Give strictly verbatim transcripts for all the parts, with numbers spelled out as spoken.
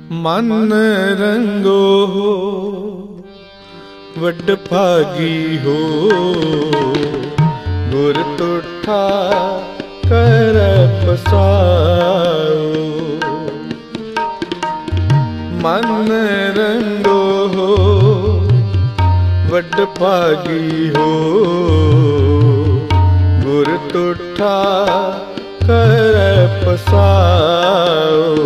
मन रंगो हो वड भागी हो, गुर तुठा कर पसाओ। मन रंगो हो वड भागी हो, गुर तुठा कर पसाओ।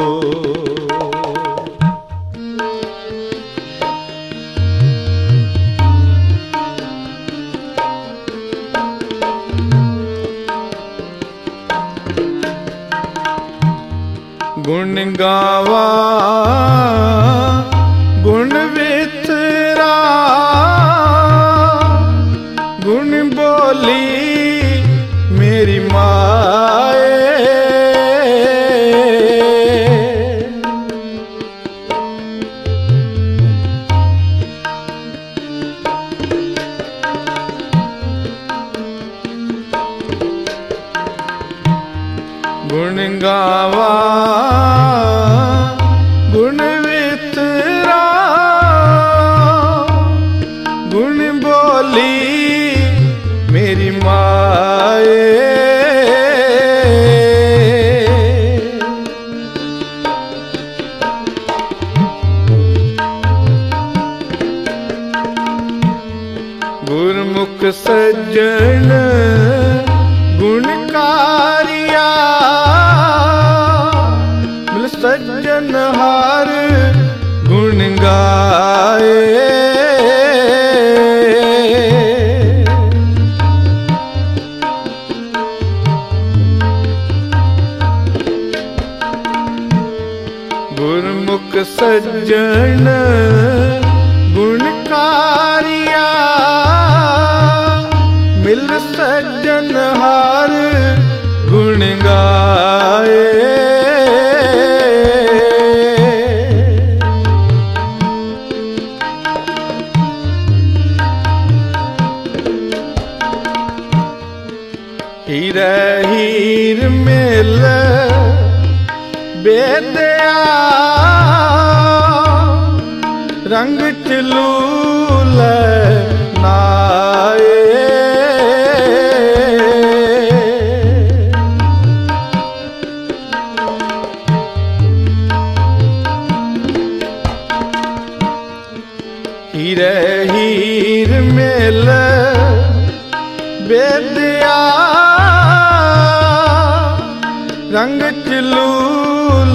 गुण गावा गुण वितरा, गुण बोली मेरी माए। गुण गावा गुण वितरा, गुण बोली मेरी माए। गुरमुख सज्जन गुणकारिया, मिल सज्जन हार गुण गाए। गुरमुख सज्जन गुणकारिया, मिल सज्जन हार गुण गाए। हीरा हीर मेल बेदया, रंग चलूल नाए। हीरे हीर मेल बेदया, रंग चलूल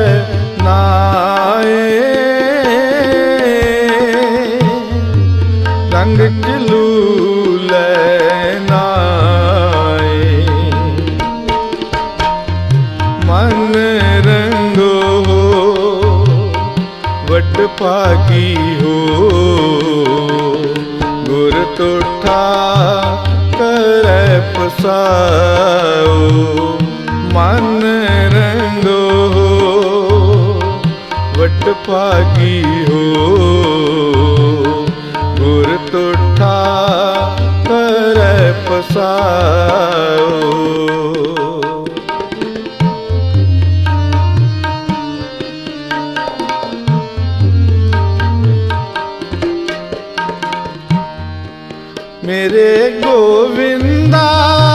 नाए। रंग चलूल नाए। मन रंगो हो वड भागी हो, गुर तुठा कर पसाओ। मन रंगो हो वड भागी हो, गुर तुठा कर पसाओ। मेरे गोविंदा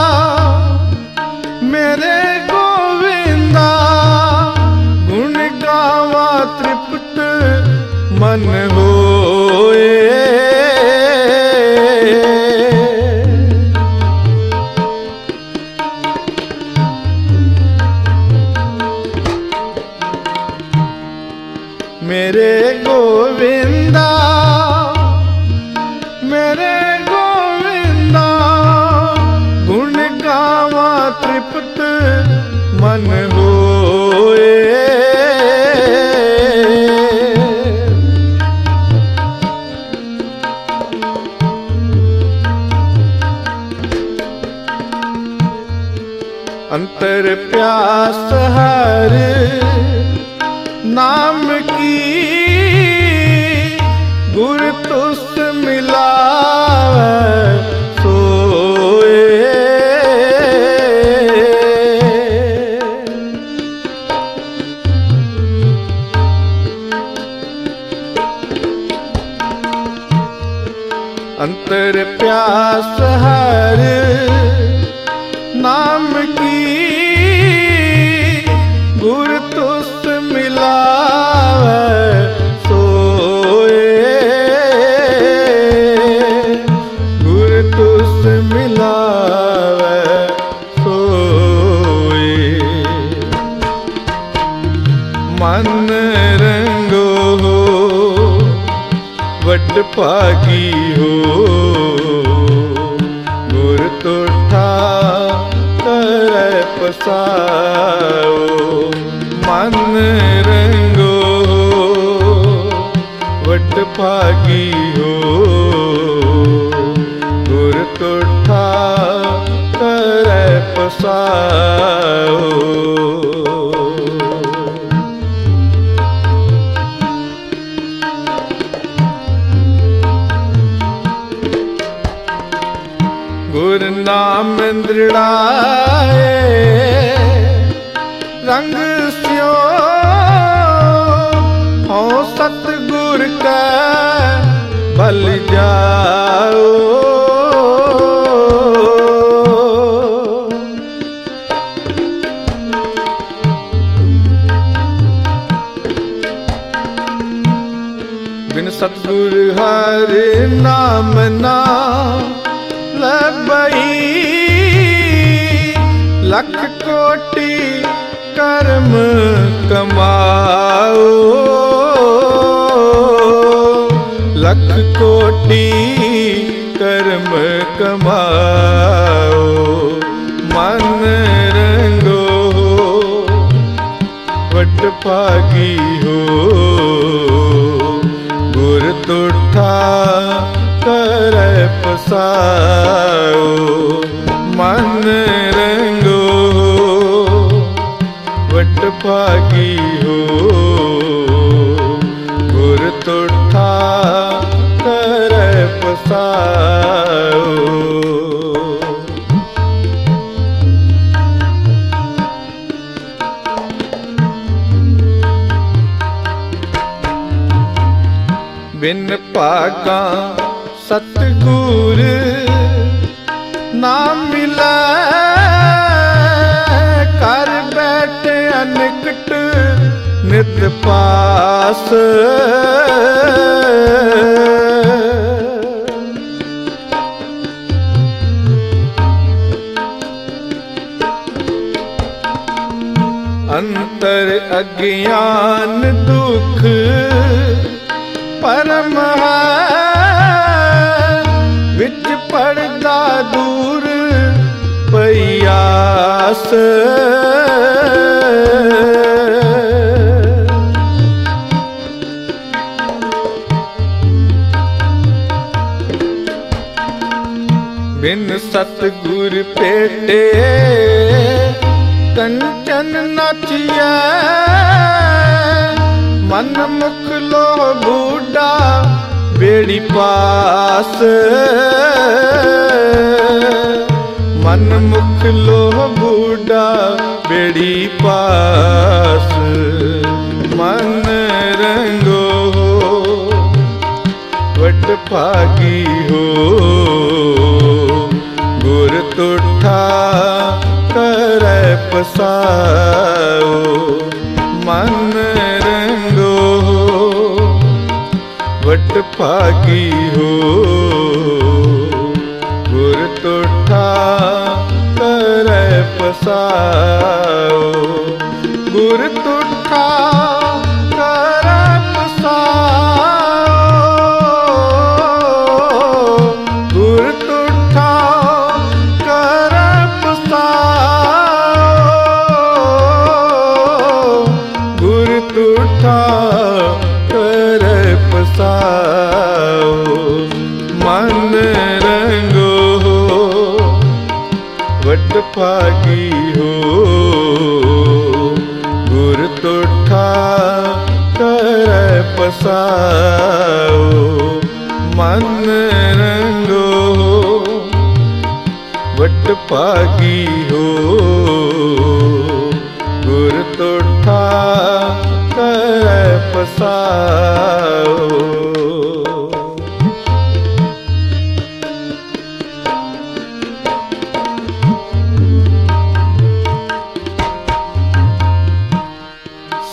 मेरे गोविंदा, गुण गावा तृप्त मन होए। मेरे गोविंदा मेरे गोविंदा, गुण गावा तृप्त मन होए। अंतर प्यास हर नाम की, अंतर प्यास हर नाम की, गुर तुस मिलावे सोए, गुर तुस मिलावे सोए। मन रंगो वड भागी हो, गुर तुठा करे पसाओ। मन रंगो वड भागी हो, गुर तुठा करे पसाओ। गुर नाम दृढ़ाए रंग स्यो, हो सतगुर का बल जाओ। बिन सतगुर हर नाम ना लबई, लख कोटि कर्म कमाओ। लख कोटि कर्म कमाओ। मन रंगो वड भागी हो, गुर तुठा करे पसाओ। मन रंगो वड भागी हो, गुर तुठा करे पसाओ। बिन भागा सतगुर ना मिला, कर बैठे अनिकट नित पास। अंतर अज्ञान दुख परम है, विच पड़दा दूर पयास। बिन सतगुर पेटे कंचन नचिया, मन मुख लो बूढ़ा बेड़ी पास। मन मुख लो बूढ़ा बेड़ी पास। मन रंगो वड भागी हो, गुर तुठा करे पसाओ। मन रंगो वड भागी हो, गुर तुठा करे पसाओ। गुर तुठा करे पसाओ, गुर तुठा करे पसाओ। गुर तुठा करे पसाओ। मन रंगो वड भागी हो, गुर तुठा करे पसाओ। मन रंगो वड भागी हो, गुर तुठा करे पसाओ।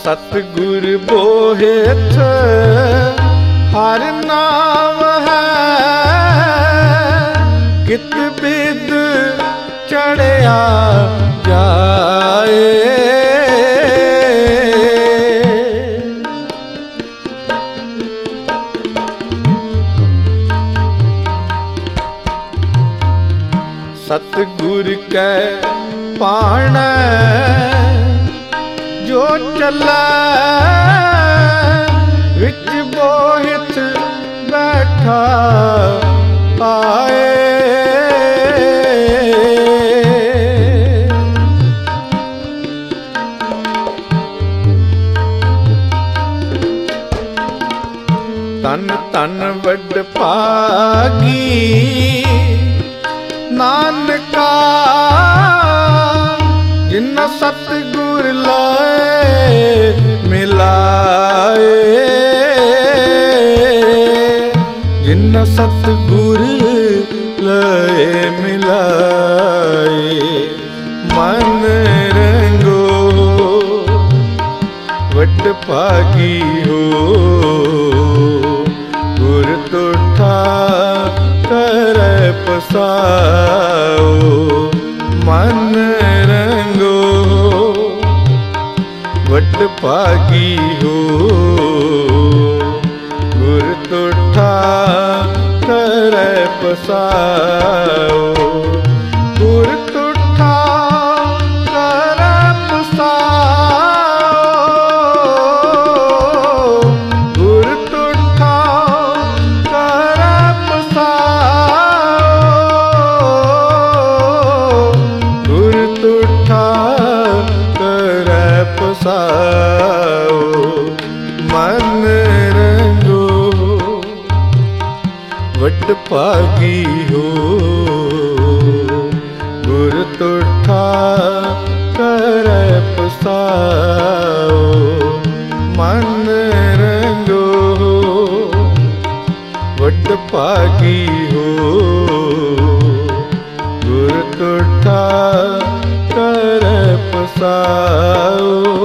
सतगुर बोहिथ हर नाम है, कित बिद चढ़िया जाए। सतगुर कै पाण जो चलै, विच बोहिथ बैठा आए। तन तन वड भागी नानका, जिन सतगुर लाए मिलाए। जिन सतगुर लाए मिलाए, मन रंगो वड भागी हो। गुर तुठा करे पसाओ, मन रंगो वड भागी हो। गुर तुठा करे पसाओ, गुर तुठा करे पसाओ। गुर तुठा करे पसाओ, गुर तुठा करे पसाओ, मन रंगो वड भागी हो। गुर तुठा करे पसाओ, मन रंगो वड भागी हो। गुर तुठा करे पसाओ।